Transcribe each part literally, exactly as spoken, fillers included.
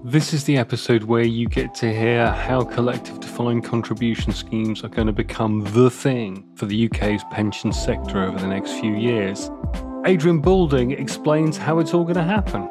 This is the episode where you get to hear how collective defined contribution schemes are going to become the thing for the U K's pension sector over the next few years. Adrian Balding explains how it's all going to happen.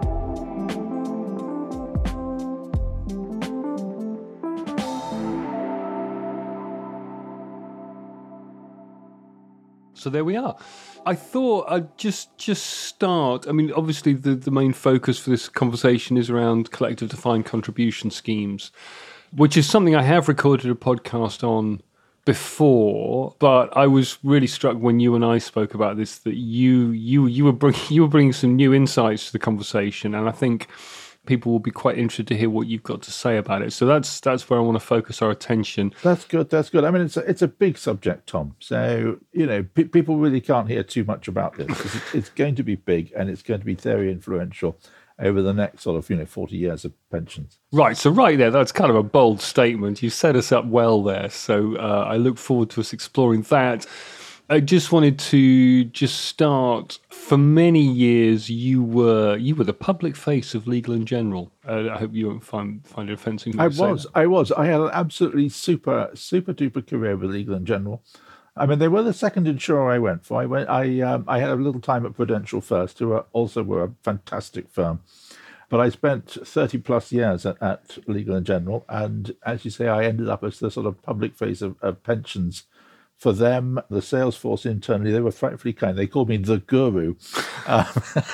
So there we are. I thought I'd just just start. I mean, obviously the, the main focus for this conversation is around collective defined contribution schemes, which is something I have recorded a podcast on before. But I was really struck when you and I spoke about this that you you you were bring, you were bringing some new insights to the conversation, and I think people will be quite interested to hear what you've got to say about it. So that's that's where I want to focus our attention. That's good. That's good. I mean, it's a, it's a big subject, Tom. So, you know, pe- people really can't hear too much about this. It's, it's going to be big, and it's going to be very influential over the next sort of, you know, forty years of pensions. Right. So right there, that's kind of a bold statement. You set us up well there. So uh, I look forward to us exploring that. I just wanted to just start. For many years, you were you were the public face of Legal and General. Uh, I hope you won't find find it offensive. I was, I was. I had an absolutely super, super duper career with Legal and General. I mean, they were the second insurer I went for. I went. I um, I had a little time at Prudential first, who are also were a fantastic firm. But I spent thirty plus years at, at Legal and General, and as you say, I ended up as the sort of public face of, of pensions. For them, the sales force internally, they were frightfully kind. They called me the guru. Um,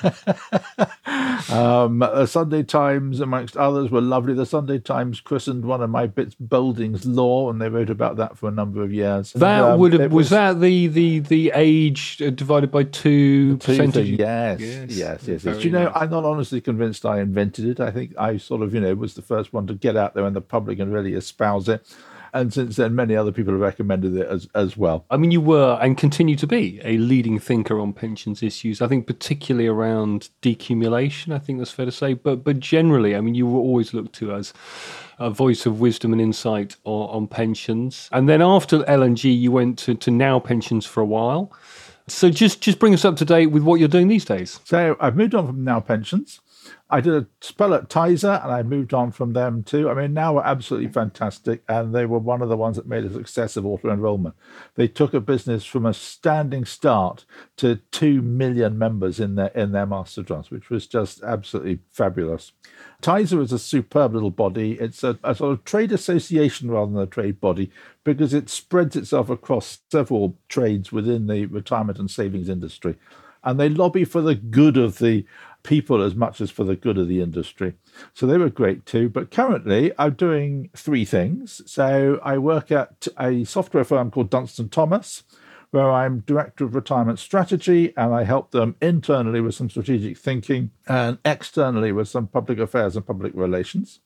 um, the Sunday Times, amongst others, were lovely. The Sunday Times christened one of my bits Balding's Law, and they wrote about that for a number of years. And, that um, would have, was, was that the, the, the age divided by two percentage? Yes, yes, yes, yes. yes. You know, nice. I'm not honestly convinced I invented it. I think I sort of, you know, was the first one to get out there in the public and really espouse it. And since then, many other people have recommended it as, as well. I mean, you were and continue to be a leading thinker on pensions issues, I think particularly around decumulation, I think that's fair to say. But but generally, I mean, you were always looked to as a voice of wisdom and insight on, on pensions. And then after L and G, you went to, to Now Pensions for a while. So just, just bring us up to date with what you're doing these days. So I've moved on from Now Pensions. I did a spell at Tizer, and I moved on from them too. I mean, Now were absolutely fantastic, and they were one of the ones that made a success of auto-enrollment. They took a business from a standing start to two million members in their in their master trust, which was just absolutely fabulous. Tizer is a superb little body. It's a, a sort of trade association rather than a trade body because it spreads itself across several trades within the retirement and savings industry. And they lobby for the good of the people as much as for the good of the industry. So they were great too. But currently I'm doing three things. So I work at a software firm called Dunstan Thomas, where I'm Director of Retirement Strategy, and I help them internally with some strategic thinking and externally with some public affairs and public relations.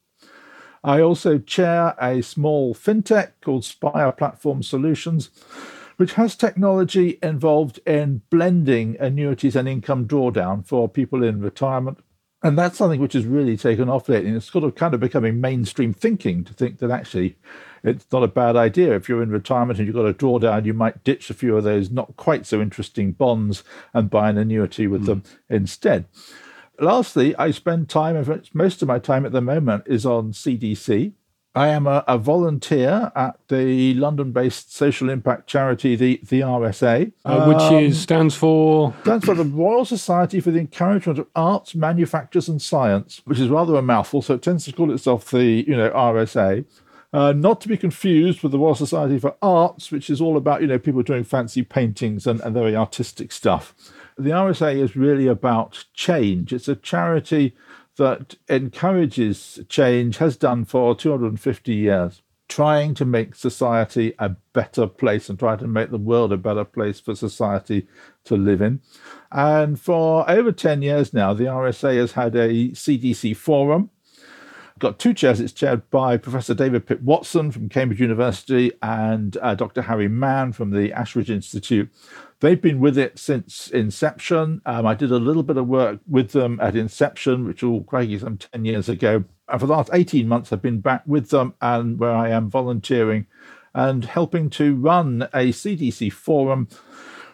I also chair a small fintech called Spire Platform Solutions, which has technology involved in blending annuities and income drawdown for people in retirement. And that's something which has really taken off lately. And it's sort of kind of becoming mainstream thinking to think that actually it's not a bad idea. If you're in retirement and you've got a drawdown, you might ditch a few of those not quite so interesting bonds and buy an annuity with mm. them instead. Lastly, I spend time, in fact, most of my time at the moment is on C D C. I am a, a volunteer at the London-based social impact charity, the, the R S A. Uh, which um, is stands for? Stands for the Royal Society for the Encouragement of Arts, Manufactures and Science, which is rather a mouthful, so it tends to call itself the, you know, R S A. Uh, not to be confused with the Royal Society for Arts, which is all about, you know, people doing fancy paintings and, and very artistic stuff. The R S A is really about change. It's a charity that encourages change, has done for two hundred fifty years, trying to make society a better place and trying to make the world a better place for society to live in. And for over ten years now, the R S A has had a C D C forum. Got two chairs. It's chaired by Professor David Pitt Watson from Cambridge University and uh, Doctor Harry Mann from the Ashridge Institute. They've been with it since inception. Um, I did a little bit of work with them at inception, which was crikey some ten years ago. And for the last eighteen months, I've been back with them and where I am volunteering and helping to run a C D C forum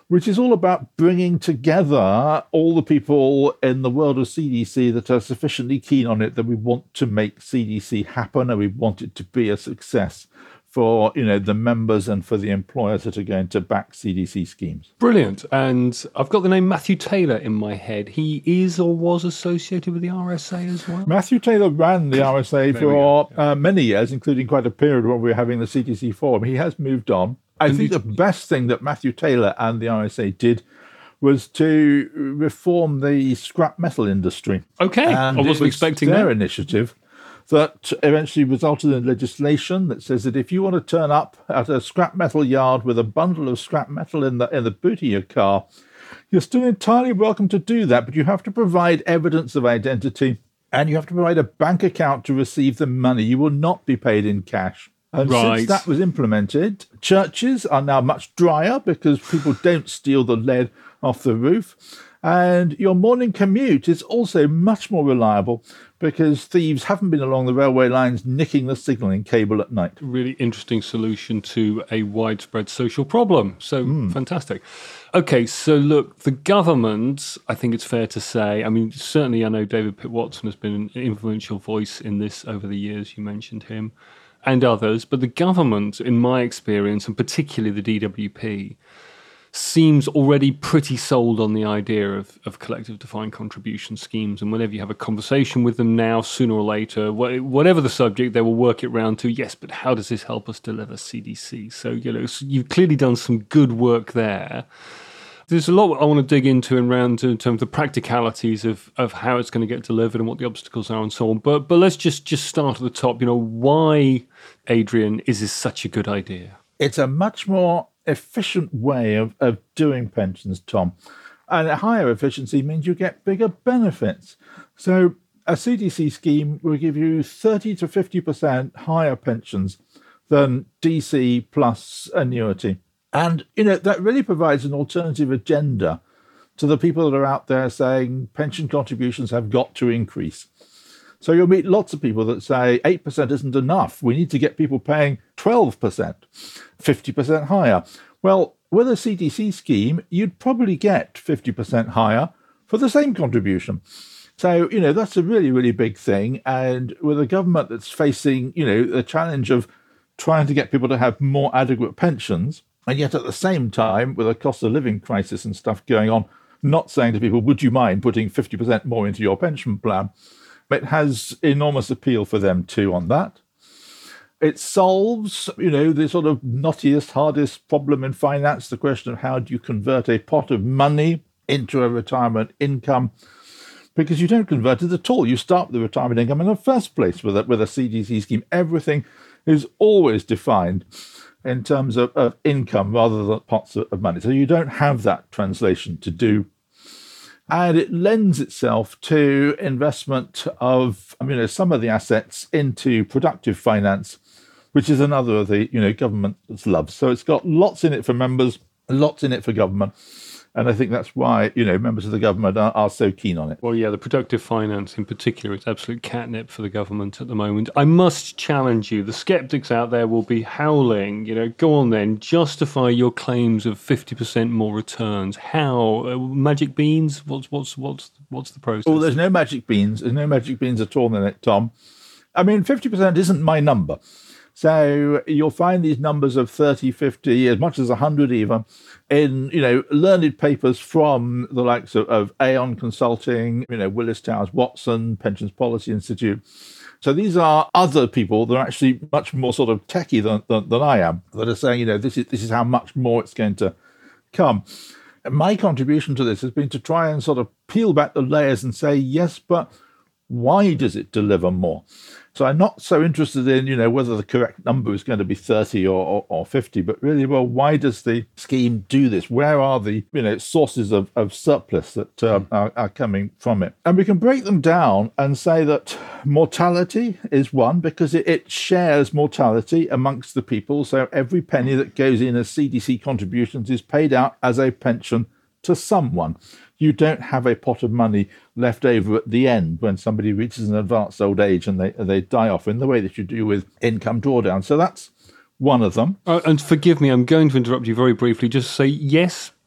which is all about bringing together all the people in the world of C D C that are sufficiently keen on it that we want to make C D C happen and we want it to be a success for, you know, the members and for the employers that are going to back C D C schemes. Brilliant. And I've got the name Matthew Taylor in my head. He is or was associated with the R S A as well? Matthew Taylor ran the R S A for yeah. uh, many years, including quite a period when we were having the C D C forum. He has moved on. I and think the best thing that Matthew Taylor and the R S A did was to reform the scrap metal industry. Okay, and I wasn't expecting their that. initiative that eventually resulted in legislation that says that if you want to turn up at a scrap metal yard with a bundle of scrap metal in the in the boot of your car, you're still entirely welcome to do that, but you have to provide evidence of identity and you have to provide a bank account to receive the money. You will not be paid in cash. And right. since that was implemented, churches are now much drier because people don't steal the lead off the roof. And your morning commute is also much more reliable because thieves haven't been along the railway lines nicking the signalling cable at night. Really interesting solution to a widespread social problem. So mm. fantastic. Okay, so look, the government, I think it's fair to say, I mean, certainly I know David Pitt Watson has been an influential voice in this over the years. You mentioned him and others. But the government, in my experience, and particularly the D W P, seems already pretty sold on the idea of, of collective defined contribution schemes. And whenever you have a conversation with them now, sooner or later, wh- whatever the subject, they will work it round to, yes, but how does this help us deliver C D C? So, you know, so you've clearly done some good work there. There's a lot I want to dig into and round in terms of the practicalities of, of how it's going to get delivered and what the obstacles are and so on. But but let's just, just start at the top. You know, why, Adrian, is this such a good idea? It's a much more efficient way of, of doing pensions, Tom. And higher efficiency means you get bigger benefits. So a C D C scheme will give you thirty to fifty percent higher pensions than D C plus annuity. And, you know, that really provides an alternative agenda to the people that are out there saying pension contributions have got to increase. So you'll meet lots of people that say eight percent isn't enough. We need to get people paying twelve percent, fifty percent higher. Well, with a C D C scheme, you'd probably get fifty percent higher for the same contribution. So, you know, that's a really, really big thing. And with a government that's facing, you know, the challenge of trying to get people to have more adequate pensions, and yet at the same time, with a cost of living crisis and stuff going on, not saying to people, would you mind putting fifty percent more into your pension plan? It has enormous appeal for them too on that. It solves, you know, the sort of knottiest, hardest problem in finance, the question of how do you convert a pot of money into a retirement income, because you don't convert it at all. You start with the retirement income in the first place with a, with a C D C scheme. Everything is always defined in terms of, of income rather than pots of, of money. So you don't have that translation to do. And it lends itself to investment of, I mean, some of the assets into productive finance, which is another of the, you know, government's loves. So it's got lots in it for members, lots in it for government. And I think that's why, you know, members of the government are, are so keen on it. Well, yeah, the productive finance in particular, it's absolute catnip for the government at the moment. I must challenge you. The skeptics out there will be howling, you know, go on then, justify your claims of fifty percent more returns. How? Uh, magic beans? What's what's what's what's the process? Oh, there's no magic beans. There's no magic beans at all in it, Tom. I mean, fifty percent isn't my number. So you'll find these numbers of thirty, fifty, as much as one hundred even, in, you know, learned papers from the likes of, of Aon Consulting, you know, Willis Towers Watson, Pensions Policy Institute. So these are other people that are actually much more sort of techie than, than, than I am, that are saying, you know, this is this is how much more it's going to come. And my contribution to this has been to try and sort of peel back the layers and say, yes, but why does it deliver more? So I'm not so interested in, you know, whether the correct number is going to be thirty or, or, or fifty, but really, well, why does the scheme do this? Where are the, you know, sources of, of surplus that uh, are, are coming from it? And we can break them down and say that mortality is one, because it, it shares mortality amongst the people. So every penny that goes in as C D C contributions is paid out as a pension to someone. You don't have a pot of money left over at the end when somebody reaches an advanced old age and they they die off in the way that you do with income drawdown. So that's one of them. Uh, and forgive me, I'm going to interrupt you very briefly. Just say, yes,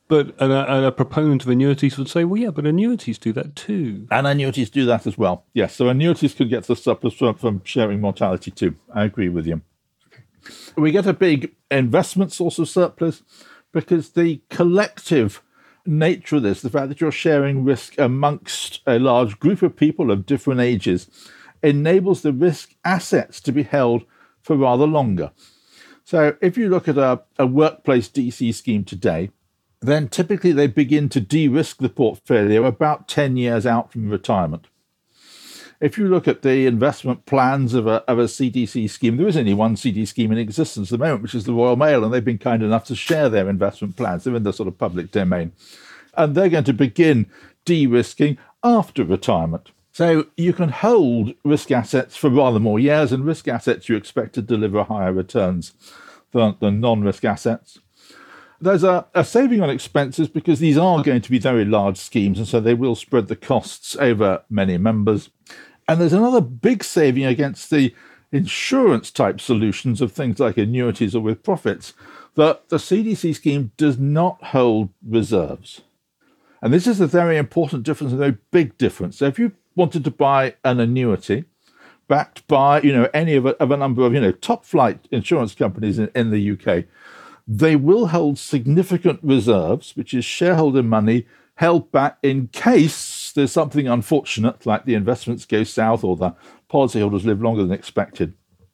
But a, a proponent of annuities would say, well, yeah, but annuities do that too. And annuities do that as well. Yes, so annuities could get the surplus from, from sharing mortality too. I agree with you. Okay. We get a big investment source of surplus because the collective nature of this, the fact that you're sharing risk amongst a large group of people of different ages, enables the risk assets to be held for rather longer. So if you look at a, a workplace D C scheme today, then typically they begin to de-risk the portfolio about ten years out from retirement. If you look at the investment plans of a, of a C D C scheme, there is only one C D scheme in existence at the moment, which is the Royal Mail, and they've been kind enough to share their investment plans. They're in the sort of public domain. And they're going to begin de-risking after retirement. So you can hold risk assets for rather more years, and risk assets you expect to deliver higher returns than, than non-risk assets. There's a, a saving on expenses because these are going to be very large schemes, and so they will spread the costs over many members. And there's another big saving against the insurance-type solutions of things like annuities or with profits, that the C D C scheme does not hold reserves. And this is a very important difference, a very big difference. So if you wanted to buy an annuity backed by, you know, any of a, of a number of, you know, top-flight insurance companies in, in the U K, they will hold significant reserves, which is shareholder money held back in case there's something unfortunate, like the investments go south or the policyholders live longer than expected.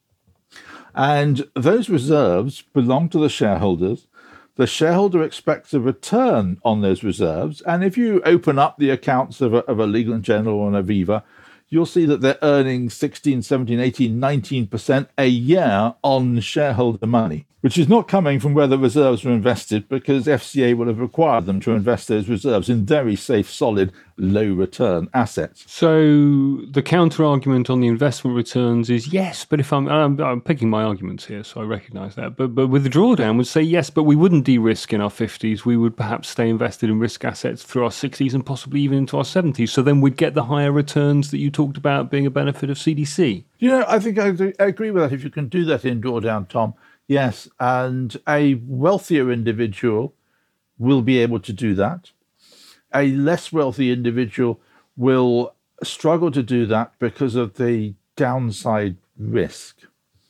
And those reserves belong to the shareholders. The shareholder expects a return on those reserves. And if you open up the accounts of a, of a Legal and General or an Aviva, you'll see that they're earning sixteen, seventeen, eighteen, nineteen percent a year on shareholder money, which is not coming from where the reserves were invested, because F C A would have required them to invest those reserves in very safe, solid, low-return assets. So the counter-argument on the investment returns is, yes, but if I'm, I'm, I'm picking my arguments here, so I recognise that, but, but with the drawdown would say, yes, but we wouldn't de-risk in our fifties. We would perhaps stay invested in risk assets through our sixties and possibly even into our seventies. So then we'd get the higher returns that you talked about being a benefit of C D C. You know, I think I agree with that. If you can do that in drawdown, Tom, yes, and a wealthier individual will be able to do that. A less wealthy individual will struggle to do that because of the downside risk.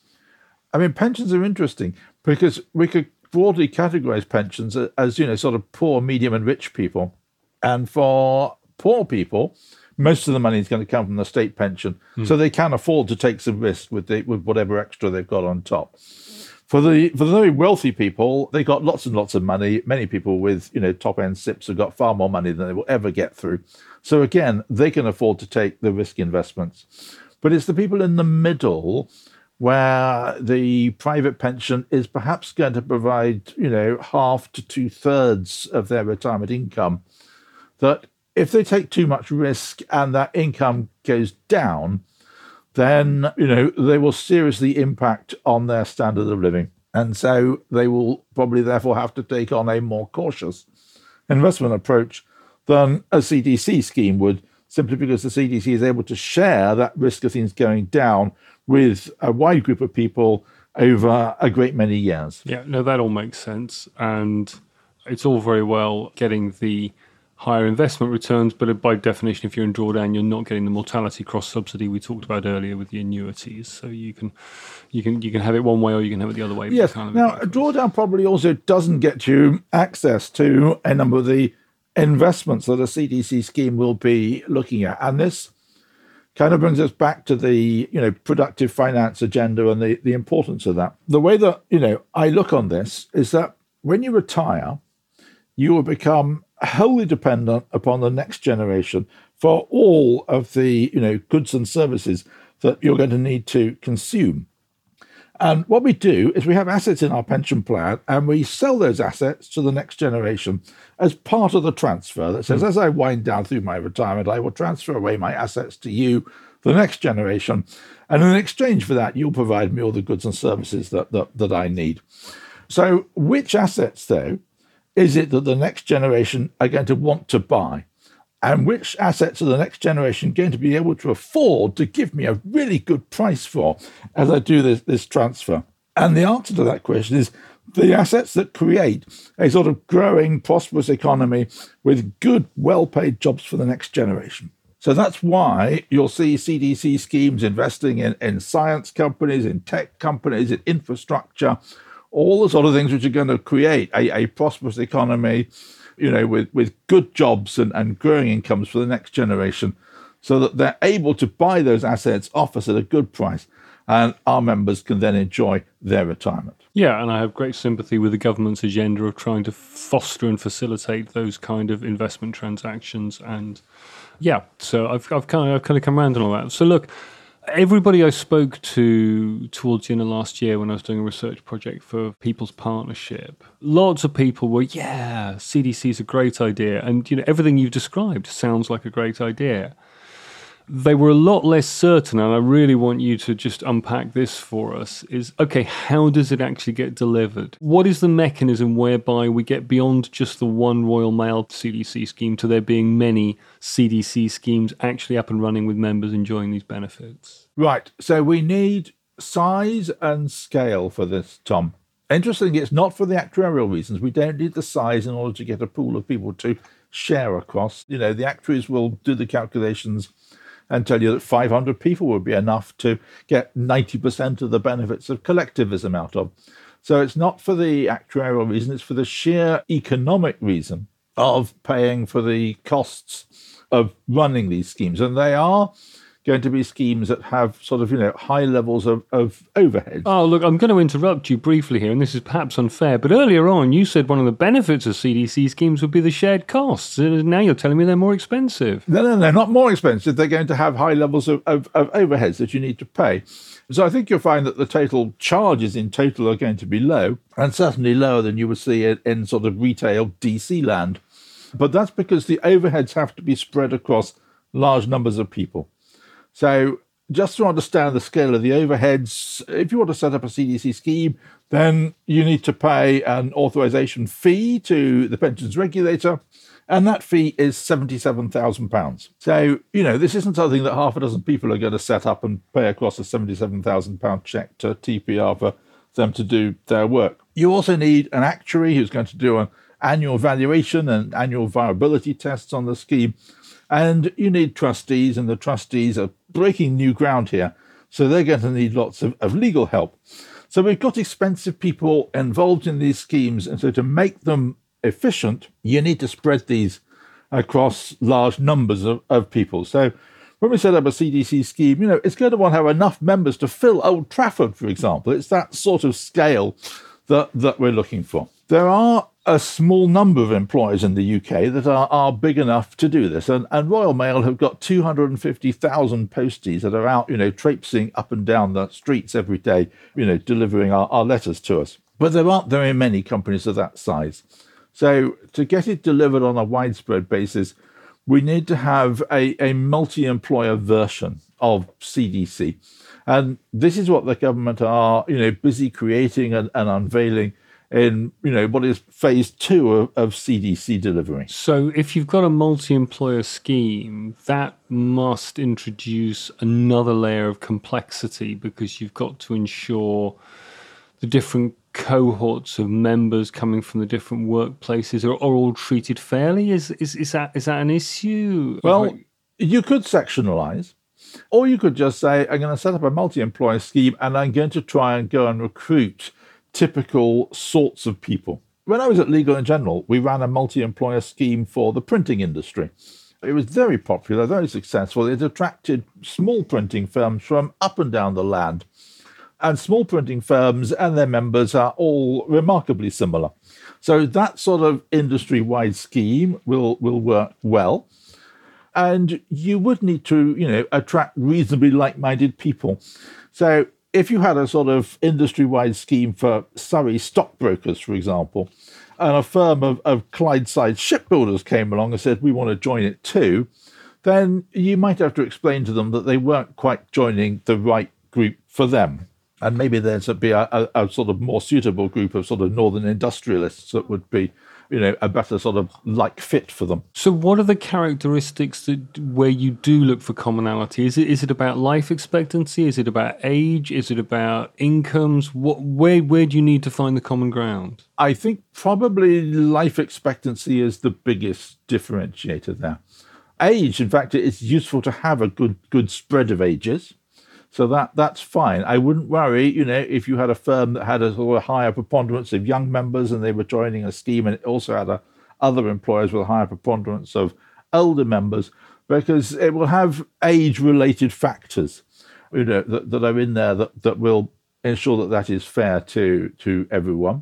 I mean, pensions are interesting because we could broadly categorize pensions as, you know, sort of poor, medium, and rich people. And for poor people, most of the money is going to come from the state pension, mm. so they can afford to take some risk with the, with whatever extra they've got on top. For the for the very wealthy people, they got lots and lots of money. Many people with, you know, top end S I Ps have got far more money than they will ever get through. So again, they can afford to take the risk investments. But it's the people in the middle where the private pension is perhaps going to provide, you know, half to two thirds of their retirement income, that if they take too much risk and that income goes down, then, you know, they will seriously impact on their standard of living. And so they will probably therefore have to take on a more cautious investment approach than a C D C scheme would, simply because the C D C is able to share that risk of things going down with a wide group of people over a great many years. Yeah, no, that all makes sense. And it's all very well getting the higher investment returns, but by definition, if you're in drawdown, you're not getting the mortality cross subsidy we talked about earlier with the annuities. So you can, you can, you can have it one way or you can have it the other way. Yes. Now, a drawdown probably also doesn't get you access to a number of the investments that a C D C scheme will be looking at, and this kind of brings us back to the, you know, productive finance agenda and the the importance of that. The way that, you know, I look on this is that when you retire, you will become wholly dependent upon the next generation for all of the, you know, goods and services that you're going to need to consume. And what we do is we have assets in our pension plan and we sell those assets to the next generation as part of the transfer that says, mm. as I wind down through my retirement, I will transfer away my assets to you, the next generation. And in exchange for that, you'll provide me all the goods and services that, that, that I need. So which assets, though, is it that the next generation are going to want to buy? And which assets are the next generation going to be able to afford to give me a really good price for as I do this, this transfer? And the answer to that question is the assets that create a sort of growing, prosperous economy with good, well-paid jobs for the next generation. So that's why you'll see C D C schemes investing in, in science companies, in tech companies, in infrastructure, all the sort of things which are going to create a, a prosperous economy, you know, with, with good jobs and, and growing incomes for the next generation, so that they're able to buy those assets off us at a good price, and our members can then enjoy their retirement. Yeah, and I have great sympathy with the government's agenda of trying to foster and facilitate those kind of investment transactions. And yeah, so I've, I've kind of I've kind of come around on all that. So look, everybody I spoke to towards the end of last year when I was doing a research project for People's Partnership, lots of people were, yeah, C D C is a great idea. And, you know, everything you've described sounds like a great idea. They were a lot less certain, and I really want you to just unpack this for us, is, okay, how does it actually get delivered? What is the mechanism whereby we get beyond just the one Royal Mail C D C scheme to there being many C D C schemes actually up and running with members enjoying these benefits? Right, so we need size and scale for this, Tom. Interestingly, it's not for the actuarial reasons. We don't need the size in order to get a pool of people to share across. You know, the actuaries will do the calculations and tell you that five hundred people would be enough to get ninety percent of the benefits of collectivism out of. So it's not for the actuarial reason, it's for the sheer economic reason of paying for the costs of running these schemes. And they are going to be schemes that have sort of, you know, high levels of, of overhead. Oh, look, I'm going to interrupt you briefly here, and this is perhaps unfair, but earlier on you said one of the benefits of C D C schemes would be the shared costs, and now you're telling me they're more expensive. No, no, they're not more expensive. They're going to have high levels of, of, of overheads that you need to pay. So I think you'll find that the total charges in total are going to be low, and certainly lower than you would see in, in sort of retail D C land. But that's because the overheads have to be spread across large numbers of people. So just to understand the scale of the overheads, if you want to set up a C D C scheme, then you need to pay an authorization fee to the pensions regulator, and that fee is seventy-seven thousand pounds. So, you know, this isn't something that half a dozen people are going to set up and pay across a seventy-seven thousand pounds check to T P R for them to do their work. You also need an actuary who's going to do an annual valuation and annual viability tests on the scheme. And you need trustees, and the trustees are breaking new ground here. So they're going to need lots of, of legal help. So we've got expensive people involved in these schemes. And so to make them efficient, you need to spread these across large numbers of, of people. So when we set up a C D C scheme, you know, it's going to want to have enough members to fill Old Trafford, for example. It's that sort of scale that, that we're looking for. There are a small number of employers in the U K that are, are big enough to do this. And, and Royal Mail have got two hundred fifty thousand posties that are out, you know, traipsing up and down the streets every day, you know, delivering our, our letters to us. But there aren't very many companies of that size. So to get it delivered on a widespread basis, we need to have a, a multi-employer version of C D C. And this is what the government are, you know, busy creating and, and unveiling in, you know, what is phase two of, of C D C delivery. So if you've got a multi-employer scheme, that must introduce another layer of complexity, because you've got to ensure the different cohorts of members coming from the different workplaces are, are all treated fairly. Is, is, is, that, is that an issue? Well, you could sectionalize, or you could just say, I'm going to set up a multi-employer scheme and I'm going to try and go and recruit typical sorts of people. When I was at Legal and General, we ran a multi-employer scheme for the printing industry. It was very popular, very successful. It attracted small printing firms from up and down the land. And small printing firms and their members are all remarkably similar. So that sort of industry-wide scheme will, will work well. And you would need to, you know, attract reasonably like-minded people. So if you had a sort of industry-wide scheme for Surrey stockbrokers, for example, and a firm of, of Clydeside shipbuilders came along and said, we want to join it too, then you might have to explain to them that they weren't quite joining the right group for them. And maybe there'd be a, a, a sort of more suitable group of sort of northern industrialists that would be you know, a better sort of like fit for them. So what are the characteristics that where you do look for commonality? Is it is it about life expectancy? Is it about age? Is it about incomes? What where where do you need to find the common ground? I think probably life expectancy is the biggest differentiator there. Age, in fact, it's useful to have a good good spread of ages. So that that's fine. I wouldn't worry, you know, if you had a firm that had a sort of higher preponderance of young members and they were joining a scheme, and it also had a, other employers with a higher preponderance of older members, because it will have age-related factors, you know, that, that are in there that, that will ensure that that is fair to to everyone.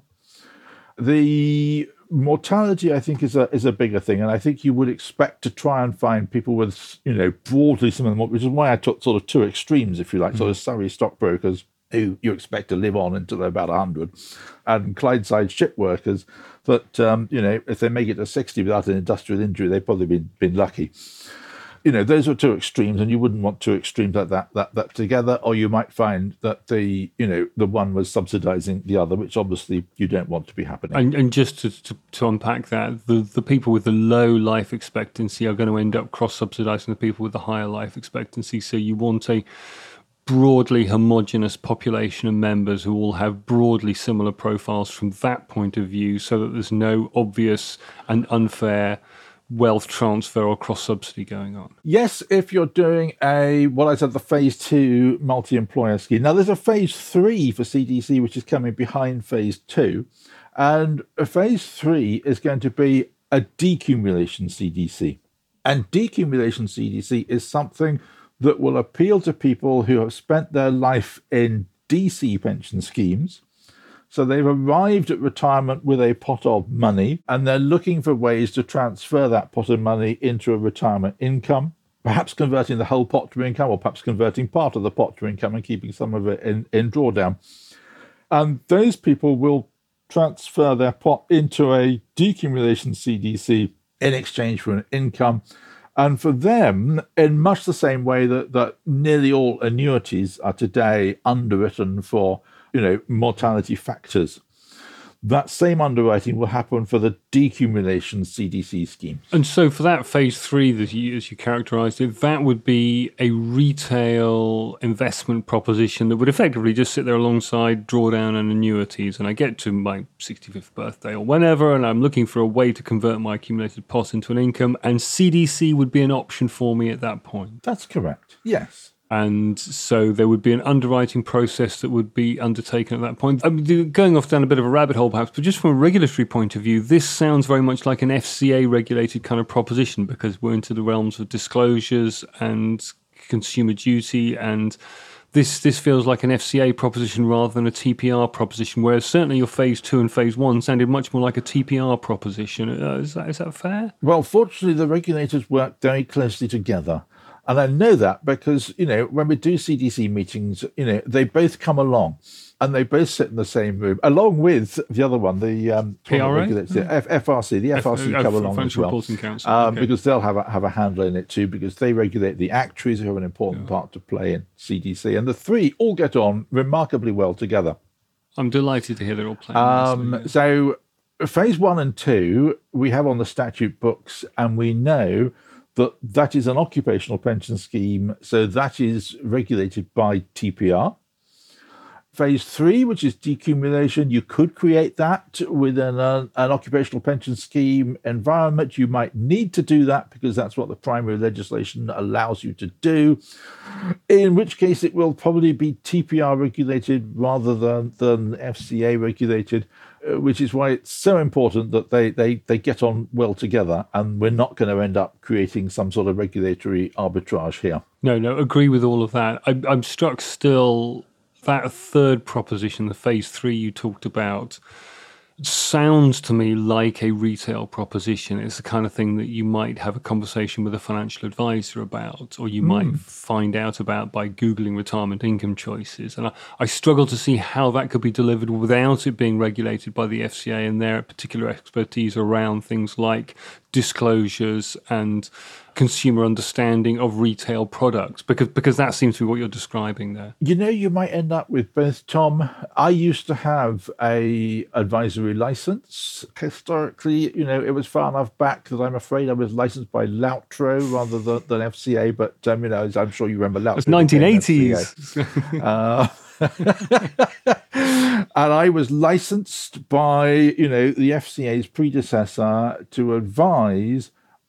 The mortality, I think, is a is a bigger thing, and I think you would expect to try and find people with, you know, broadly similar, which is why I took sort of two extremes, if you like, mm-hmm. sort of Surrey stockbrokers who you expect to live on until they're about one hundred, and Clydeside ship workers that, um, you know, if they make it to sixty without an industrial injury, they've probably been been lucky. You know, those are two extremes, and you wouldn't want two extremes like that, that that together, or you might find that the, you know, the one was subsidising the other, which obviously you don't want to be happening. And, and just to, to, to unpack that, the, the people with the low life expectancy are going to end up cross-subsidising the people with the higher life expectancy. So you want a broadly homogenous population of members who all have broadly similar profiles from that point of view, so that there's no obvious and unfair wealth transfer or cross-subsidy going on. Yes, if you're doing a, what I said, the phase two multi-employer scheme. Now, there's a phase three for C D C, which is coming behind phase two. And a phase three is going to be a decumulation C D C. And decumulation C D C is something that will appeal to people who have spent their life in D C pension schemes. So they've arrived at retirement with a pot of money, and they're looking for ways to transfer that pot of money into a retirement income, perhaps converting the whole pot to income, or perhaps converting part of the pot to income and keeping some of it in, in drawdown. And those people will transfer their pot into a decumulation C D C in exchange for an income. And for them, in much the same way that, that nearly all annuities are today underwritten for, you know, mortality factors, that same underwriting will happen for the decumulation C D C scheme. And so for that phase three, that you, as you characterised it, that would be a retail investment proposition that would effectively just sit there alongside drawdown and annuities. And I get to my sixty-fifth birthday or whenever, and I'm looking for a way to convert my accumulated pot into an income, and C D C would be an option for me at that point. That's correct, yes. And so there would be an underwriting process that would be undertaken at that point. I'm going off down a bit of a rabbit hole perhaps, but just from a regulatory point of view, this sounds very much like an F C A-regulated kind of proposition, because we're into the realms of disclosures and consumer duty, and this this feels like an F C A proposition rather than a T P R proposition, whereas certainly your phase two and phase one sounded much more like a T P R proposition. Uh, is that, is that fair? Well, fortunately, the regulators work very closely together. And I know that because, you know, when we do C D C meetings, you know, they both come along and they both sit in the same room, along with the other one, the um, P R A? The F- FRC. The F R C F- come F- along as well. Council. Um, Okay. Because they'll have a, have a handle in it too, because they regulate the actuaries who have an important yeah. part to play in C D C. And the three all get on remarkably well together. I'm delighted to hear they're all playing. Um, nicely, yeah. So phase one and two, we have on the statute books, and we know that that is an occupational pension scheme, so that is regulated by T P R. Phase three, which is decumulation, you could create that within a, an occupational pension scheme environment. You might need to do that because that's what the primary legislation allows you to do, in which case it will probably be T P R regulated rather than, than F C A regulated, which is why it's so important that they, they, they get on well together, and we're not going to end up creating some sort of regulatory arbitrage here. No, no, agree with all of that. I, I'm struck still that third proposition, the phase three you talked about, sounds to me like a retail proposition. It's the kind of thing that you might have a conversation with a financial advisor about, or you mm. might find out about by Googling retirement income choices. And I, I struggle to see how that could be delivered without it being regulated by the F C A and their particular expertise around things like disclosures and consumer understanding of retail products? Because because that seems to be what you're describing there. You know, you might end up with both, Tom. I used to have a advisory license. Historically, you know, it was far enough back that I'm afraid I was licensed by Loutro rather than, than F C A. But, um, you know, I'm sure you remember Loutro. It's nineteen eighties. uh, and I was licensed by, you know, the F C A's predecessor to advise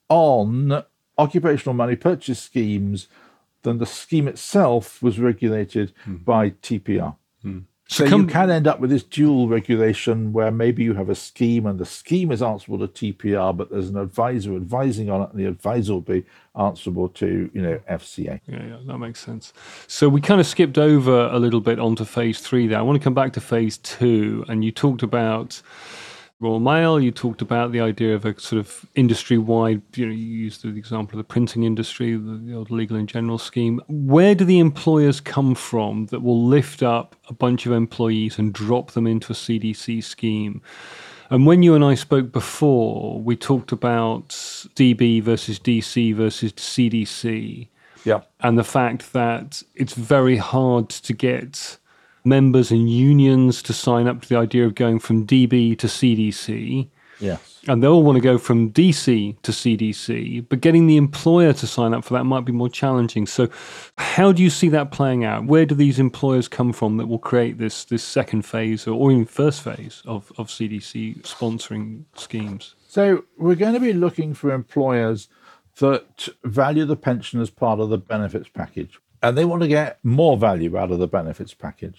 on occupational money purchase schemes. Then the scheme itself was regulated hmm. by T P R. Hmm. So, so come, you can end up with this dual regulation where maybe you have a scheme and the scheme is answerable to T P R, but there's an advisor advising on it, and the advisor will be answerable to, you know, F C A. Yeah, yeah, that makes sense. So we kind of skipped over a little bit onto phase three there. I want to come back to phase two, and you talked about Royal Mail, you talked about the idea of a sort of industry-wide, you know, you used the example of the printing industry, the, the old Legal in General scheme. Where do the employers come from that will lift up a bunch of employees and drop them into a C D C scheme? And when you and I spoke before, we talked about D B versus D C versus C D C. Yeah. And the fact that it's very hard to get members and unions to sign up to the idea of going from D B to C D C. Yes. And they all want to go from D C to C D C, but getting the employer to sign up for that might be more challenging. So how do you see that playing out? Where do these employers come from that will create this this second phase or, or even first phase of, of C D C sponsoring schemes? So we're going to be looking for employers that value the pension as part of the benefits package, and they want to get more value out of the benefits package.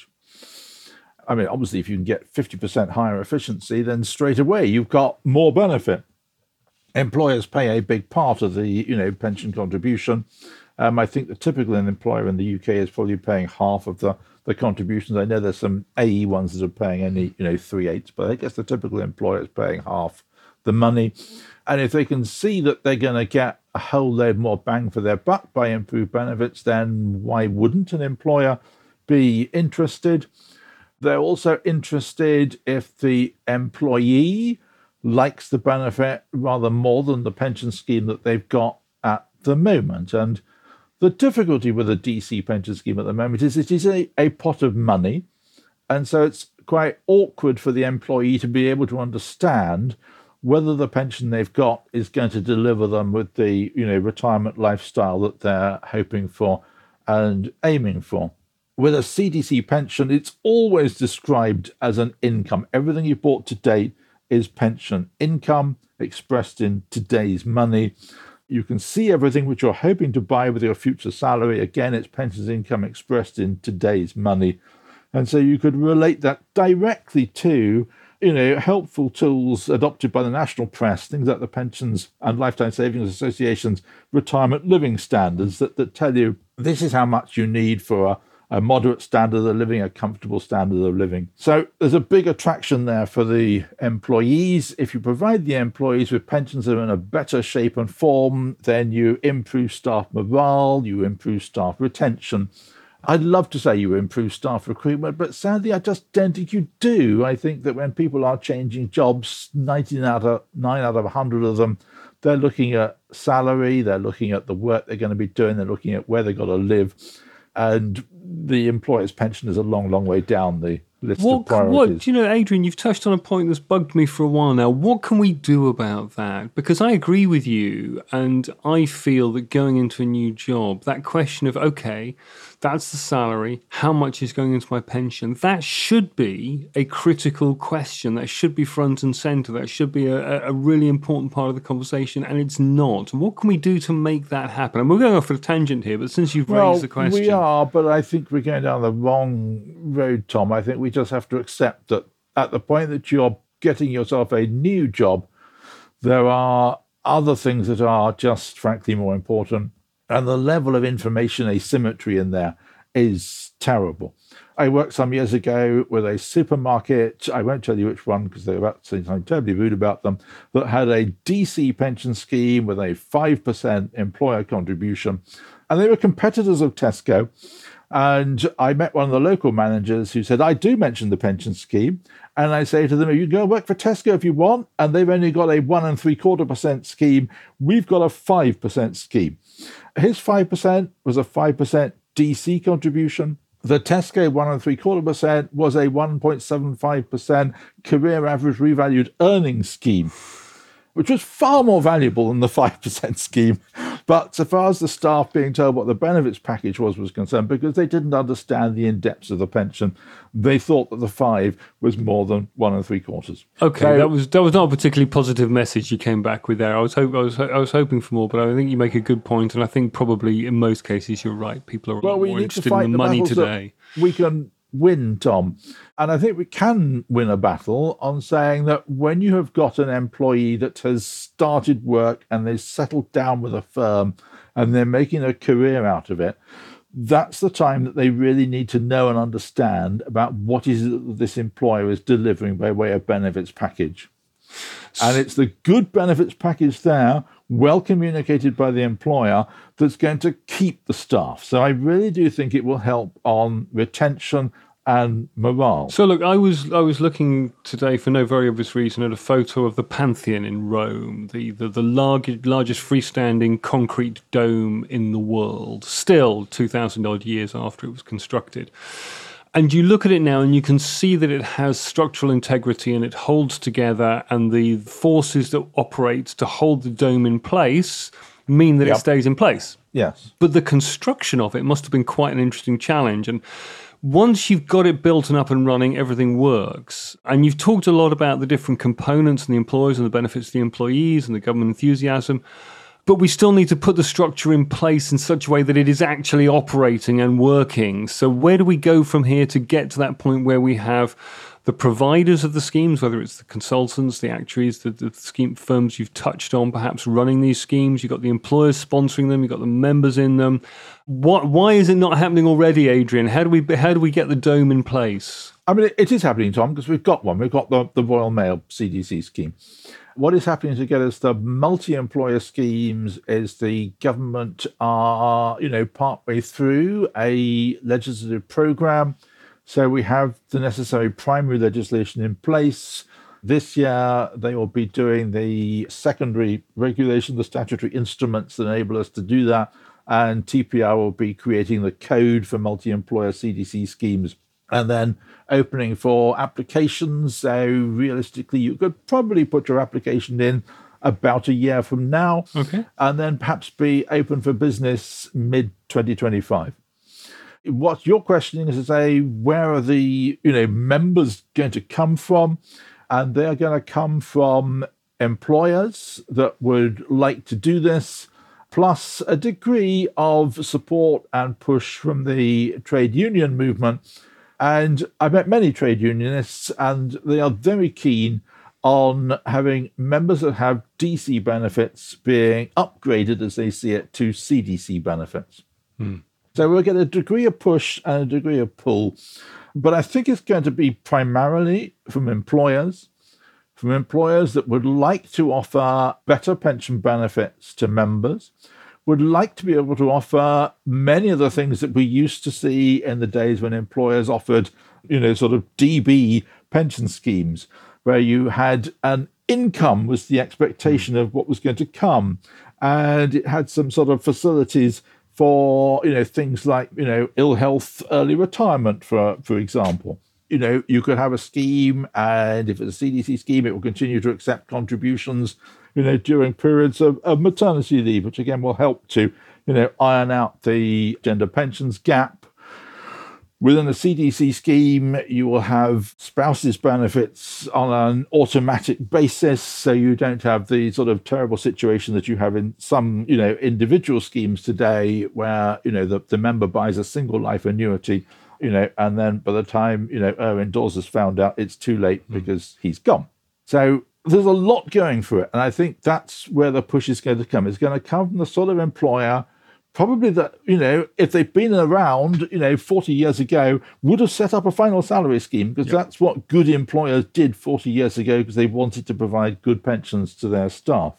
I mean, obviously, if you can get fifty percent higher efficiency, then straight away you've got more benefit. Employers pay a big part of the, you know, pension contribution. Um, I think the typical employer in the U K is probably paying half of the, the contributions. I know there's some A E ones that are paying only, you know, three eighths, but I guess the typical employer is paying half the money. And if they can see that they're going to get a whole load more bang for their buck by improved benefits, then why wouldn't an employer be interested? They're also interested if the employee likes the benefit rather more than the pension scheme that they've got at the moment. And the difficulty with a D C pension scheme at the moment is it is a, a pot of money. And so it's quite awkward for the employee to be able to understand whether the pension they've got is going to deliver them with the, you know, retirement lifestyle that they're hoping for and aiming for. With a C D C pension, it's always described as an income. Everything you've bought to date is pension income expressed in today's money. You can see everything which you're hoping to buy with your future salary. Again, it's pensions income expressed in today's money. And so you could relate that directly to, you know, helpful tools adopted by the national press, things like the Pensions and Lifetime Savings Association's retirement living standards that, that tell you this is how much you need for a a moderate standard of living, a comfortable standard of living. So there's a big attraction there for the employees. If you provide the employees with pensions that are in a better shape and form, then you improve staff morale, you improve staff retention. I'd love to say you improve staff recruitment, but sadly, I just don't think you do. I think that when people are changing jobs, ninety-nine out of nine out of one hundred of them, they're looking at salary, they're looking at the work they're going to be doing, they're looking at where they've got to live. And the employer's pension is a long, long way down the list what, of priorities. What, you know, Adrian, you've touched on a point that's bugged me for a while now. What can we do about that? Because I agree with you, and I feel that going into a new job, that question of, okay, that's the salary, how much is going into my pension, that should be a critical question. That should be front and centre. That should be a, a really important part of the conversation, and it's not. What can we do to make that happen? And we're going off on a tangent here, but since you've well, raised the question... we are, but I think we're going down the wrong road, Tom. I think we just have to accept that at the point that you're getting yourself a new job, there are other things that are just frankly more important. And the level of information asymmetry in there is terrible. I worked some years ago with a supermarket, I won't tell you which one because they're about to say something terribly rude about them, that had a D C pension scheme with a five percent employer contribution. And they were competitors of Tesco. And I met one of the local managers who said, I do mention the pension scheme. And I say to them, you can go work for Tesco if you want. And they've only got a one and three quarter percent scheme. We've got a five percent scheme. His five percent was a five percent D C contribution. The Tesco one and three quarter percent was a one point seven five percent career average revalued earnings scheme, which was far more valuable than the five percent scheme. But so far as the staff being told what the benefits package was was concerned, because they didn't understand the in-depths of the pension, they thought that the five was more than one and three quarters. Okay, so, that was that was not a particularly positive message you came back with there. I was hope, I was I was hoping for more, but I think you make a good point, and I think probably in most cases you're right. People are well, we more need interested to fight in the, the money battles today. That we can win, Tom. And I think we can win a battle on saying that when you have got an employee that has started work and they've settled down with a firm and they're making a career out of it, that's the time that they really need to know and understand about what is it that this employer is delivering by way of benefits package. And it's the good benefits package there, well communicated by the employer, that's going to keep the staff. So I really do think it will help on retention and morale. So look, I was I was looking today for no very obvious reason at a photo of the Pantheon in Rome, the the, the large, largest freestanding concrete dome in the world, still two thousand odd years after it was constructed. And you look at it now and you can see that it has structural integrity and it holds together, and the forces that operate to hold the dome in place mean that yep. it stays in place. Yes. But the construction of it must have been quite an interesting challenge. And once you've got it built and up and running, everything works. And you've talked a lot about the different components and the employers and the benefits to the employees and the government enthusiasm. But we still need to put the structure in place in such a way that it is actually operating and working. So where do we go from here to get to that point where we have the providers of the schemes, whether it's the consultants, the actuaries, the, the scheme firms you've touched on, perhaps running these schemes, you've got the employers sponsoring them, you've got the members in them. What? Why is it not happening already, Adrian? How do we how do we get the dome in place? I mean, it is happening, Tom, because we've got one. We've got the, the Royal Mail C D C scheme. What is happening to get us the multi-employer schemes is the government are, you know, partway through a legislative programme. So we have the necessary primary legislation in place. This year, they will be doing the secondary regulation, the statutory instruments that enable us to do that. And T P R will be creating the code for multi-employer C D C schemes and then opening for applications. So realistically, you could probably put your application in about a year from now, okay, and then perhaps be open for business mid twenty twenty-five. What you're questioning is to say, where are the you know members going to come from? And they're going to come from employers that would like to do this, plus a degree of support and push from the trade union movement. And I met many trade unionists, and they are very keen on having members that have D C benefits being upgraded, as they see it, to C D C benefits. Hmm. So we'll get a degree of push and a degree of pull. But I think it's going to be primarily from employers, from employers that would like to offer better pension benefits to members, would like to be able to offer many of the things that we used to see in the days when employers offered, you know, sort of D B pension schemes, where you had an income was the expectation of what was going to come. And it had some sort of facilities for, you know, things like, you know, ill health, early retirement, for, for example. You know, you could have a scheme, and if it's a C D C scheme, it will continue to accept contributions, you know, during periods of, of maternity leave, which again will help to, you know, iron out the gender pensions gap. Within a C D C scheme, you will have spouses' benefits on an automatic basis, so you don't have the sort of terrible situation that you have in some, you know, individual schemes today where, you know, the, the member buys a single life annuity, you know, and then by the time, you know, Erwin Dawes has found out, it's too late because he's gone. So there's a lot going for it. And I think that's where the push is going to come. It's going to come from the sort of employer, probably that, you know, if they've been around, you know, forty years ago, would have set up a final salary scheme, because yep. that's what good employers did forty years ago, because they wanted to provide good pensions to their staff.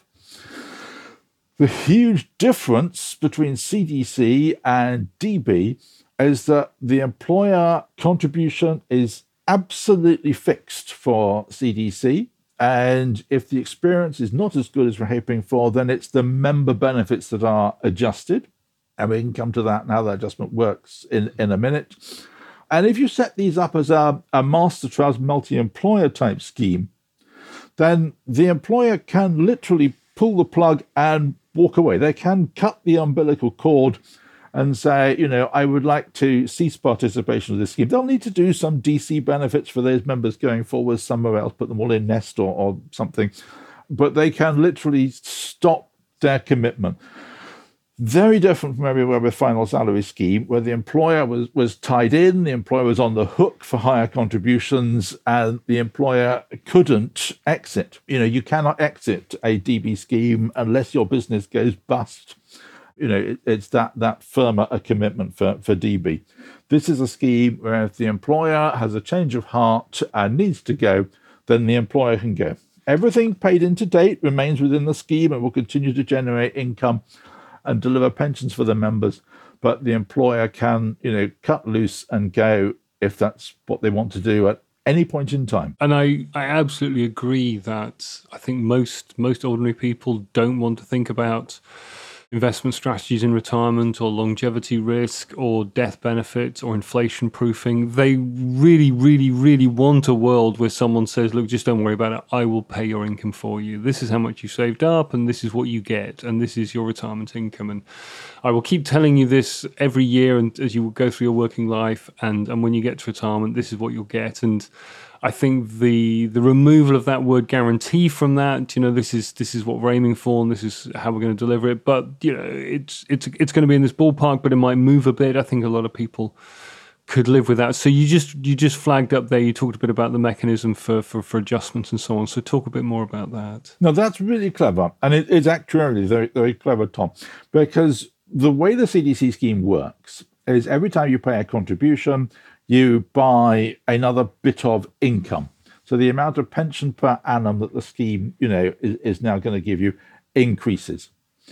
The huge difference between C D C and D B is that the employer contribution is absolutely fixed for C D C. And if the experience is not as good as we're hoping for, then it's the member benefits that are adjusted. And we can come to that and how that adjustment works in, in a minute. And if you set these up as a, a master trust multi-employer type scheme, then the employer can literally pull the plug and walk away. They can cut the umbilical cord and say, you know, I would like to cease participation in this scheme. They'll need to do some D C benefits for those members going forward somewhere else, put them all in Nest or, or something. But they can literally stop their commitment. Very different from everywhere with final salary scheme, where the employer was, was tied in, the employer was on the hook for higher contributions, and the employer couldn't exit. You know, you cannot exit a D B scheme unless your business goes bust. You know, it, it's that that firmer a commitment for, for D B. This is a scheme where if the employer has a change of heart and needs to go, then the employer can go. Everything paid in to date remains within the scheme and will continue to generate income and deliver pensions for the members, but the employer can, you know, cut loose and go if that's what they want to do at any point in time. And I, I absolutely agree that I think most most ordinary people don't want to think about investment strategies in retirement or longevity risk or death benefits or inflation proofing. They really, really, really want a world where someone says, look, just don't worry about it. I will pay your income for you. This is how much you saved up and this is what you get. And this is your retirement income. And I will keep telling you this every year and as you go through your working life. And, and when you get to retirement, this is what you'll get. And I think the the removal of that word guarantee from that, you know, this is this is what we're aiming for, and this is how we're going to deliver it. But you know, it's it's it's going to be in this ballpark, but it might move a bit. I think a lot of people could live with that. So you just you just flagged up there. You talked a bit about the mechanism for for, for adjustments and so on. So talk a bit more about that. No, that's really clever, and it, it's actually very very clever, Tom, because the way the C D C scheme works is every time you pay a contribution, you buy another bit of income. So the amount of pension per annum that the scheme, you know, is, is now going to give you increases.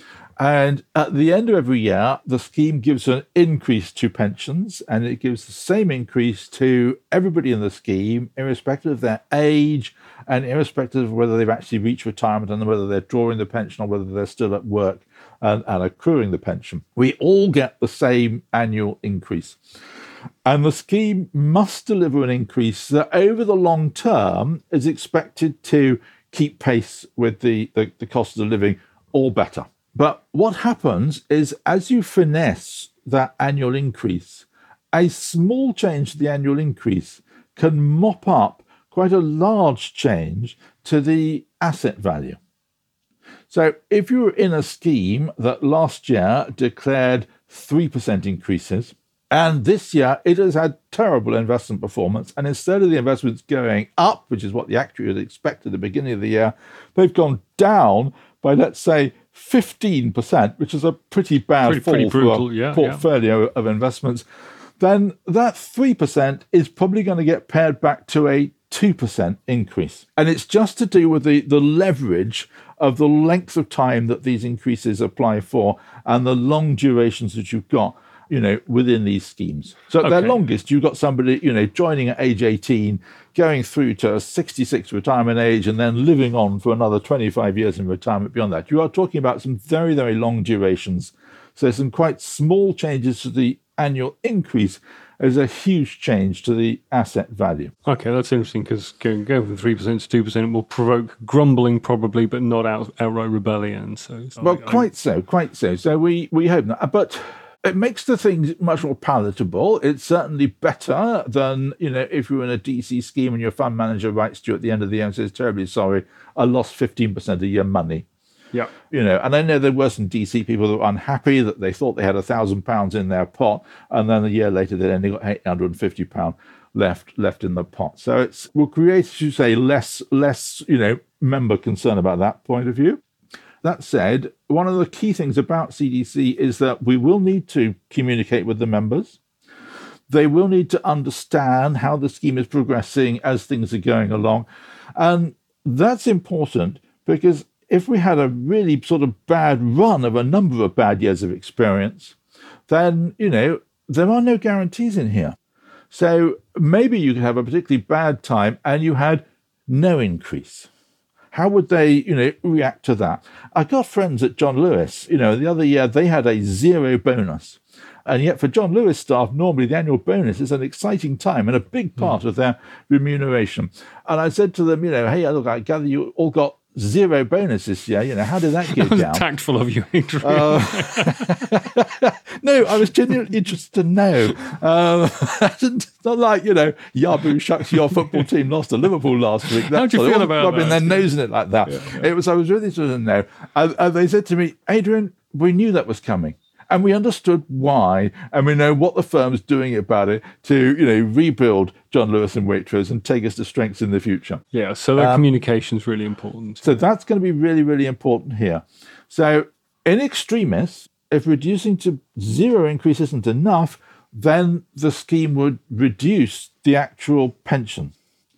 And at the end of every year, the scheme gives an increase to pensions, and it gives the same increase to everybody in the scheme, irrespective of their age and irrespective of whether they've actually reached retirement and whether they're drawing the pension or whether they're still at work and, and accruing the pension. We all get the same annual increase. And the scheme must deliver an increase that over the long term is expected to keep pace with the, the, the cost of living or better. But what happens is as you finesse that annual increase, a small change to the annual increase can mop up quite a large change to the asset value. So if you were in a scheme that last year declared three percent increases, and this year it has had terrible investment performance, and instead of the investments going up, which is what the actuary had expected at the beginning of the year, they've gone down by, let's say, fifteen percent, which is a pretty bad pretty, fall pretty brutal, for a yeah, portfolio yeah. of investments, then that three percent is probably going to get pared back to a two percent increase. And it's just to do with the, the leverage of the length of time that these increases apply for and the long durations that you've got, you know, within these schemes. So at okay. their longest, you've got somebody, you know, joining at age eighteen, going through to sixty-six retirement age, and then living on for another twenty-five years in retirement beyond that. You are talking about some very, very long durations. So some quite small changes to the annual increase is a huge change to the asset value. Okay, that's interesting, because going, going from three percent to two percent will provoke grumbling probably, but not out, outright rebellion. So, so Well, I, quite I, so, quite so. So we, we hope not. But it makes the things much more palatable. It's certainly better than, you know, if you're in a D C scheme and your fund manager writes to you at the end of the year and says, terribly sorry, I lost fifteen percent of your money. Yeah. You know, and I know there were some D C people that were unhappy that they thought they had a thousand pounds in their pot, and then a year later they only got eight hundred and fifty pounds left left in the pot. So it's will create, as you say, less less you know member concern about that point of view. that said, one of the key things about C D C is that we will need to communicate with the members. They will need to understand how the scheme is progressing as things are going along. And that's important because if we had a really sort of bad run of a number of bad years of experience, then, you know, there are no guarantees in here. So maybe you could have a particularly bad time and you had no increase. How would they, you know, react to that? I got friends at John Lewis, you know, the other year they had a zero bonus. And yet for John Lewis staff, normally the annual bonus is an exciting time and a big part mm. of their remuneration. And I said to them, you know, hey, look, I gather you all got zero bonus this year. You know, how did that go that down? Tactful of you, Adrian. Uh, no, I was genuinely interested to know. Um, it's not like, you know, Yahoo shucks, your football team lost to Liverpool last week. How do you feel about rubbing that? Their nose in it like that. Yeah, yeah. It was. I was really interested to know. And, and they said to me, Adrian, we knew that was coming. And we understood why, and we know what the firm's doing about it to, you know, rebuild John Lewis and Waitrose and take us to strengths in the future. Yeah, so that um, communication is really important. So that's going to be really, really important here. So in extremis, if reducing to zero increase isn't enough, then the scheme would reduce the actual pension.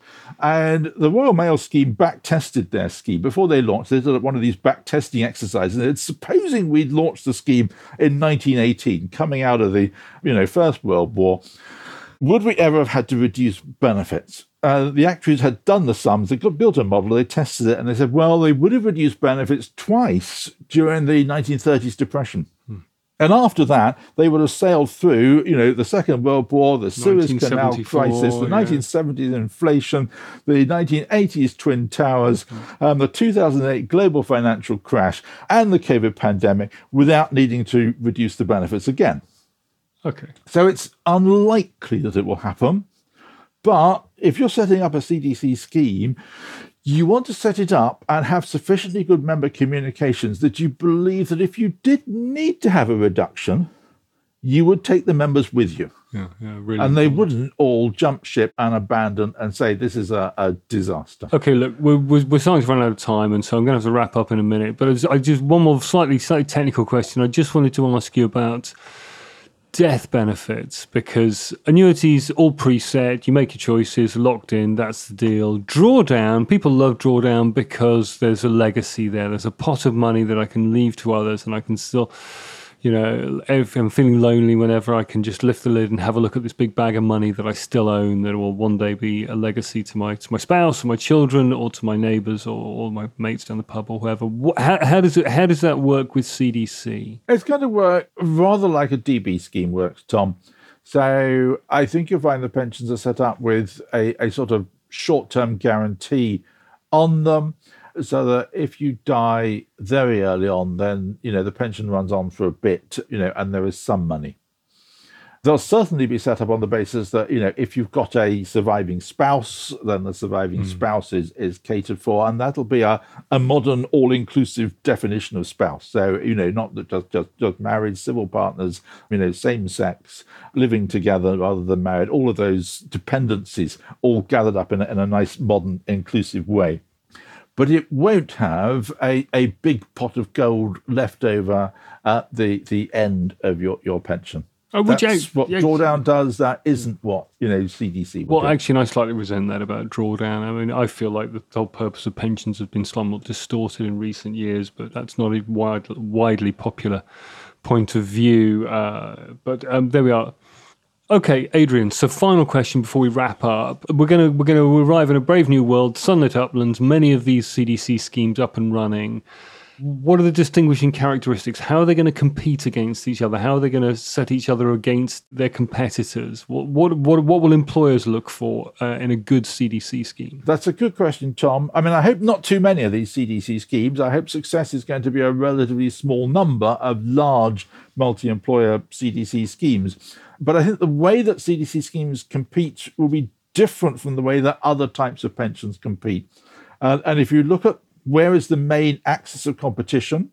And the Royal Mail scheme back-tested their scheme. Before they launched, they did one of these back-testing exercises. And it's supposing we'd launched the scheme in nineteen eighteen, coming out of the, you know, First World War. Would we ever have had to reduce benefits? Uh, the actuaries had done the sums. They got, built a model, they tested it, and they said, well, they would have reduced benefits twice during the nineteen thirties depression. Hmm. And after that, they would have sailed through, you know, the Second World War, the Suez Canal crisis, the yeah. nineteen seventies inflation, the nineteen eighties Twin Towers, mm-hmm. um, the two thousand eight global financial crash, and the COVID pandemic without needing to reduce the benefits again. Okay. So it's unlikely that it will happen. But if you're setting up a C D C scheme, you want to set it up and have sufficiently good member communications that you believe that if you did need to have a reduction, you would take the members with you. Yeah, yeah, really. And they wouldn't all jump ship and abandon and say this is a, a disaster. Okay, look, we're, we're, we're starting to run out of time, and so I'm going to have to wrap up in a minute. But I just one more slightly, slightly technical question. I just wanted to ask you about death benefits, because annuities all preset, you make your choices, locked in, that's the deal. Drawdown, people love drawdown because there's a legacy there. There's a pot of money that I can leave to others, and I can still, you know, if I'm feeling lonely, whenever I can just lift the lid and have a look at this big bag of money that I still own that will one day be a legacy to my to my spouse or my children or to my neighbours or, or my mates down the pub or whoever. What, how, how does it how does that work with C D C? It's going to work rather like a D B scheme works, Tom. So I think you'll find the pensions are set up with a, a sort of short-term guarantee on them, so that if you die very early on, then, you know, the pension runs on for a bit, you know, and there is some money. They'll certainly be set up on the basis that, you know, if you've got a surviving spouse, then the surviving mm. spouse is, is catered for, and that'll be a, a modern, all-inclusive definition of spouse. So, you know, not just, just, just married, civil partners, you know, same sex, living together rather than married, all of those dependencies all gathered up in a, in a nice, modern, inclusive way. But it won't have a, a big pot of gold left over at the, the end of your, your pension. Oh, That's I, what yeah, drawdown does. That isn't what, you know, C D C would Well, do. actually, I slightly resent that about drawdown. I mean, I feel like the whole purpose of pensions has been somewhat distorted in recent years, but that's not a wide, widely popular point of view. Uh, but um, there we are. Okay, Adrian, so final question before we wrap up. We're going to we're going to arrive in a brave new world, sunlit uplands, many of these C D C schemes up and running. What are the distinguishing characteristics? How are they going to compete against each other? How are they going to set each other against their competitors? What what what, what will employers look for uh, in a good C D C scheme? That's a good question, Tom. I mean, I hope not too many of these C D C schemes. I hope success is going to be a relatively small number of large multi-employer C D C schemes. But I think the way that C D C schemes compete will be different from the way that other types of pensions compete. Uh, and if you look at where is the main axis of competition,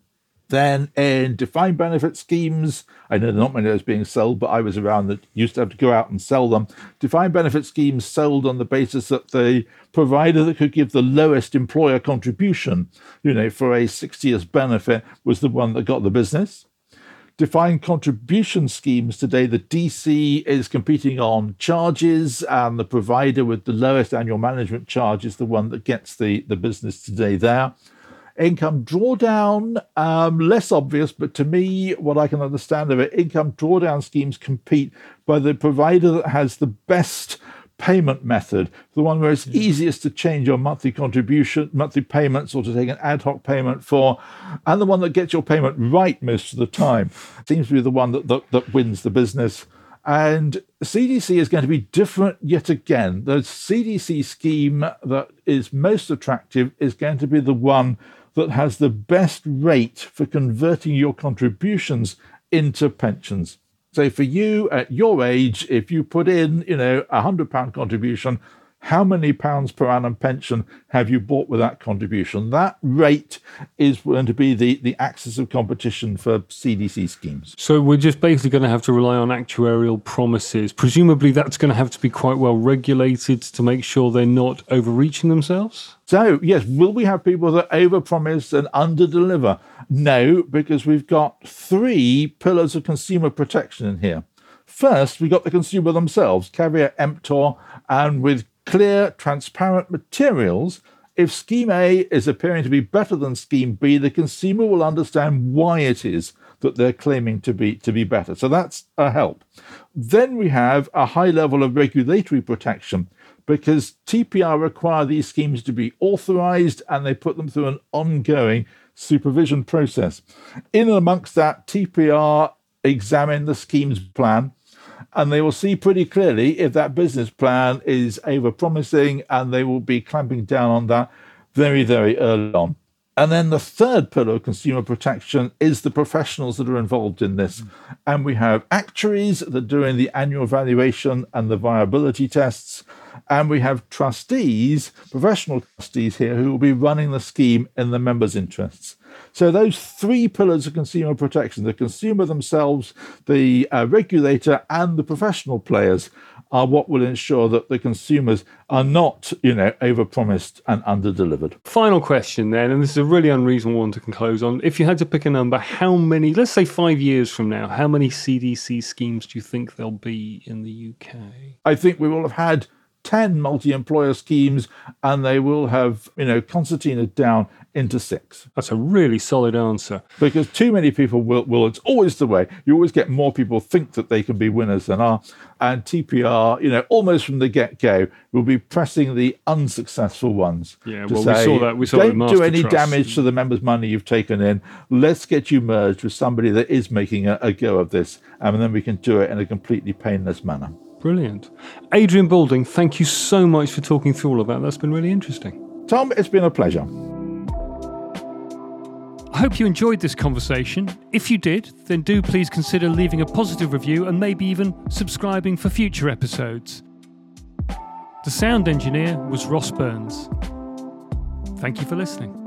Then in defined benefit schemes, I know there are not many of those being sold, but I was around that used to have to go out and sell them. Defined benefit schemes sold on the basis that the provider that could give the lowest employer contribution, you know, for a sixty years benefit was the one that got the business. Defined contribution schemes today, the D C is competing on charges, and the provider with the lowest annual management charge is the one that gets the, the business today there. Income drawdown, um, less obvious, but to me, what I can understand of it, income drawdown schemes compete by the provider that has the best payment method, the one where it's easiest to change your monthly contribution, monthly payments, or to take an ad hoc payment for, and the one that gets your payment right most of the time. Seems to be the one that, that, that wins the business. And C D C is going to be different yet again. The C D C scheme that is most attractive is going to be the one that has the best rate for converting your contributions into pensions. So for you at your age, if you put in, you know, a one hundred pound contribution, how many pounds per annum pension have you bought with that contribution? That rate is going to be the, the axis of competition for C D C schemes. So we're just basically going to have to rely on actuarial promises. Presumably that's going to have to be quite well regulated to make sure they're not overreaching themselves? So, yes, will we have people that overpromise and underdeliver? No, because we've got three pillars of consumer protection in here. First, we got the consumer themselves, caveat emptor, and with clear, transparent materials, if Scheme A is appearing to be better than Scheme B, the consumer will understand why it is that they're claiming to be to be better. So that's a help. Then we have a high level of regulatory protection, because T P R require these schemes to be authorized, and they put them through an ongoing supervision process. In and amongst that, T P R examine the scheme's plan, and they will see pretty clearly if that business plan is over-promising, and they will be clamping down on that very, very early on. And then the third pillar of consumer protection is the professionals that are involved in this. And we have actuaries that are doing the annual valuation and the viability tests. And we have trustees, professional trustees here, who will be running the scheme in the members' interests. So those three pillars of consumer protection, the consumer themselves, the uh, regulator, and the professional players, are what will ensure that the consumers are not, you know, overpromised and underdelivered. Final question then, and this is a really unreasonable one to close on. If you had to pick a number, how many, let's say five years from now, how many C D C schemes do you think there'll be in the U K? I think we will have had ten multi-employer schemes, and they will have, you know, concertinaed down into six. That's a really solid answer. Because too many people will, will, it's always the way. You always get more people think that they can be winners than are. And T P R, you know, almost from the get-go, will be pressing the unsuccessful ones. Yeah, to well, say, we saw that. We saw don't that do any Master Trust. damage to the members' money you've taken in. Let's get you merged with somebody that is making a, a go of this, and then we can do it in a completely painless manner. Brilliant. Adrian Balding, thank you so much for talking through all of that. That's been really interesting. Tom, it's been a pleasure. I hope you enjoyed this conversation. If you did, then do please consider leaving a positive review and maybe even subscribing for future episodes. The sound engineer was Ross Burns. Thank you for listening.